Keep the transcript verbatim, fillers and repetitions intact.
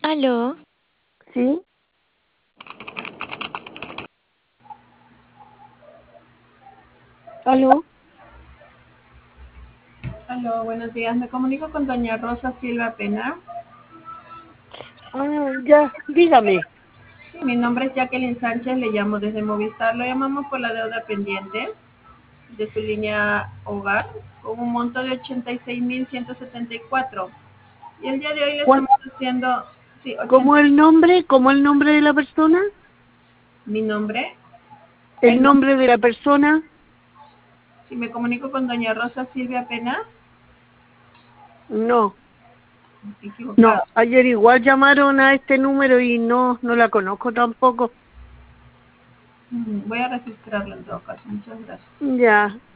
Aló, ¿Sí? ¿Aló? Aló, buenos días. Me comunico con doña Rosa Silva Pena. Ah, ya, dígame. Sí, mi nombre es Jacqueline Sánchez, le llamo desde Movistar. Lo llamamos por la deuda pendiente de su línea hogar con un monto de ochenta y seis mil ciento setenta y cuatro. Y el día de hoy le ¿Cuál, estamos haciendo, sí, ¿Cómo ochenta. el nombre? ¿Cómo el nombre de la persona? Mi nombre, ¿El el nombre de la persona? si me comunico con doña Rosa Silvia Pena, No, equivocado. no. Ayer igual llamaron a este número y no, no la conozco tampoco. Mm, Voy a registrarlo en todo caso. Muchas gracias. Ya.